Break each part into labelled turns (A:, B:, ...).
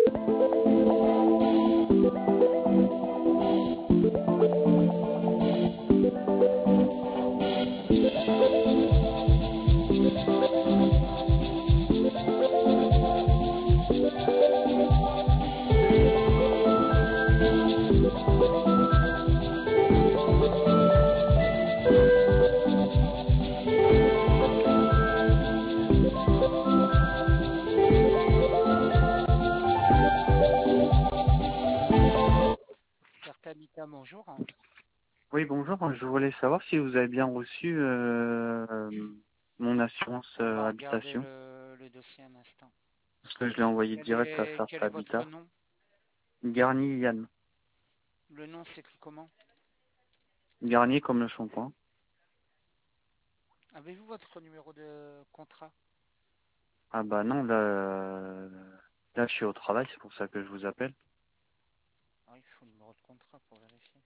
A: Carte Habitat, bonjour.
B: Oui, bonjour. Je voulais savoir si vous avez bien reçu mon assurance
A: On va regarder
B: habitation.
A: le dossier un instant.
B: Parce que je l'ai envoyé direct à Sartre
A: Quel est votre
B: Habitat.
A: nom?
B: Garni Yann.
A: Le nom s'écrit comment?
B: Garnier comme le shampoing.
A: Avez-vous votre numéro de contrat?
B: Ah bah non, là je suis au travail, c'est pour ça que je vous appelle.
A: Ah, il faut le numéro de contrat pour vérifier.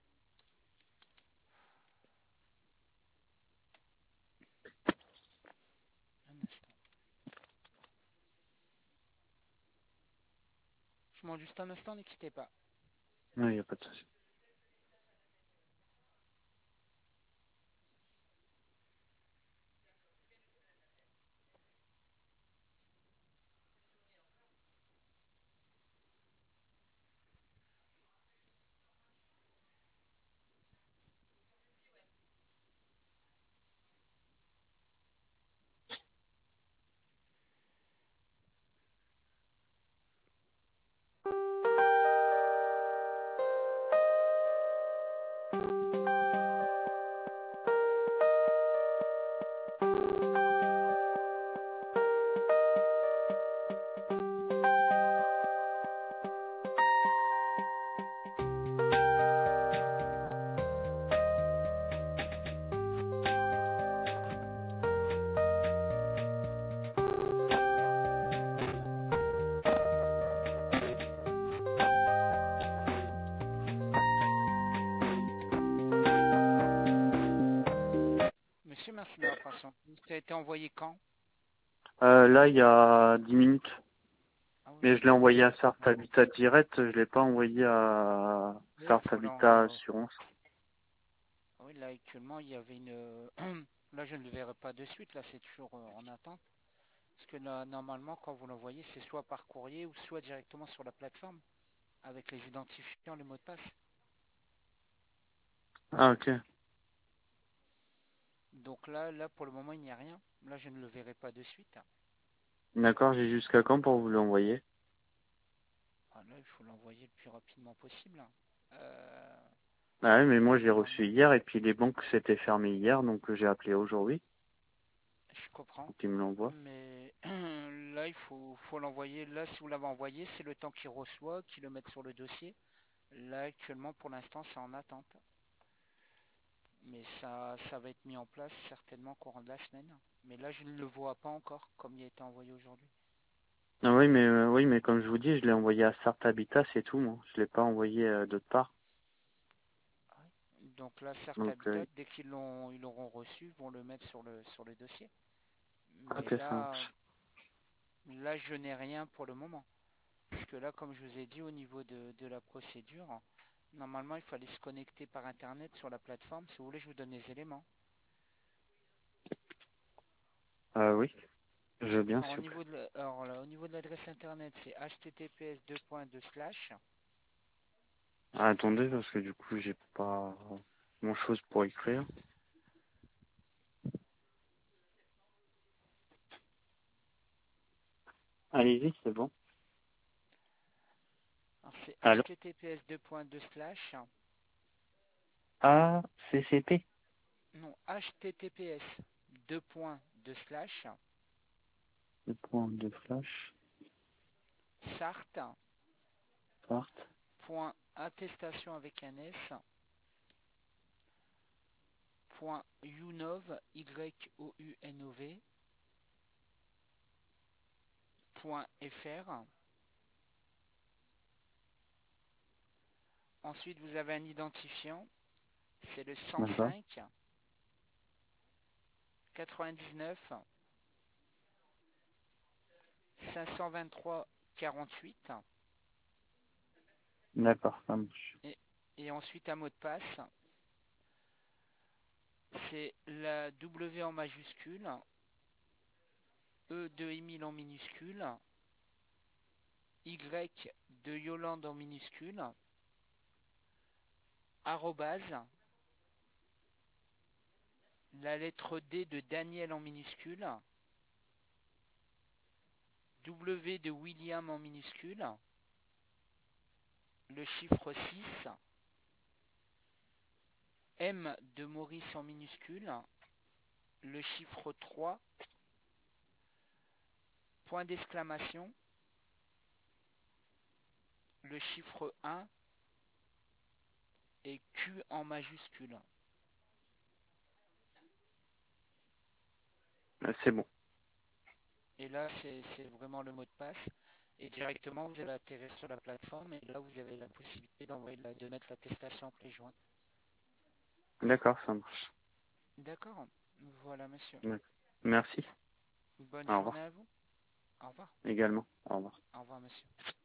A: Un instant. Je m'en juste un instant, ne quittez pas.
B: Non, il n'y a pas de souci.
A: Monsieur, merci de votre patience. Ça a été envoyé quand?
B: Là, il y a 10 minutes.
A: Ah oui,
B: Mais je l'ai envoyé à Sartre Habitat direct, je l'ai pas envoyé à
A: oui,
B: Sartre Habitat Assurance.
A: oui, là actuellement il y avait une... Là je ne le verrai pas de suite, là c'est toujours en attente. Parce que là, normalement quand vous l'envoyez c'est soit par courrier ou soit directement sur la plateforme avec les identifiants, le mot de passe.
B: Ah ok.
A: Donc là pour le moment il n'y a rien. Là je ne le verrai pas de suite.
B: D'accord, j'ai jusqu'à quand pour vous l'envoyer?
A: Ah, là il faut l'envoyer le plus rapidement possible. Euh,
B: Ah ouais, mais moi j'ai reçu
A: Normalement,
B: hier et puis les banques s'étaient fermées hier, donc j'ai appelé aujourd'hui
A: je comprends.
B: pour qu'ils me l'envoient.
A: Mais là faut l'envoyer. Là si vous l'avez envoyé c'est le temps qu'il reçoit, qu'il le mette sur le dossier. Là actuellement pour l'instant c'est en attente. Mais ça va être mis en place certainement au courant de la semaine. Mais là, je ne le vois pas encore comme il a été envoyé aujourd'hui.
B: Ah oui, mais comme je vous dis, je l'ai envoyé à Sartre Habitat, c'est tout, moi. Je l'ai pas envoyé d'autre part.
A: Donc là, certes,
B: Donc,
A: Habitat, dès ils l'auront reçu, ils vont le mettre sur le dossier. Mais
B: ok, ça
A: là,
B: marche.
A: là, je n'ai rien pour le moment. Parce que là, comme je vous ai dit, au niveau de la procédure, normalement, il fallait se connecter par Internet sur la plateforme. Si vous voulez, je vous donne les éléments.
B: Oui, je veux bien,
A: Alors,
B: s'il vous plaît.
A: au niveau de l'adresse Internet, c'est https://.
B: Ah, attendez, parce que du coup, j'ai pas grand chose pour écrire. Allez-y, c'est bon.
A: Alors, c'est
B: Alors,
A: https://.
B: A, C, C, P.
A: Non, https://
B: Le point de flash,
A: sart.
B: Sartre.
A: Attestation avec un S. Younov, YOUNOV, .fr. Ensuite, vous avez un identifiant, c'est le
B: D'accord.
A: 105 99 523 48.
B: D'accord, ça marche.
A: Et, et ensuite un mot de passe, c'est la W en majuscule, E de Émile en minuscule, Y de Yolande en minuscule, arrobase, la lettre D de Daniel en minuscule, W de William en minuscule, le chiffre 6, M de Maurice en minuscule, le chiffre 3, point d'exclamation, le chiffre 1 et Q en majuscule.
B: C'est bon.
A: Et là, c'est vraiment le mot de passe. Et directement, vous allez atterrir sur la plateforme et là, vous avez la possibilité de mettre l'attestation clé jointe.
B: D'accord, ça marche.
A: D'accord. Voilà, monsieur.
B: D'accord. Merci.
A: Bonne
B: Au
A: journée
B: revoir.
A: à vous. Au revoir.
B: Également. Au revoir.
A: Au revoir, monsieur.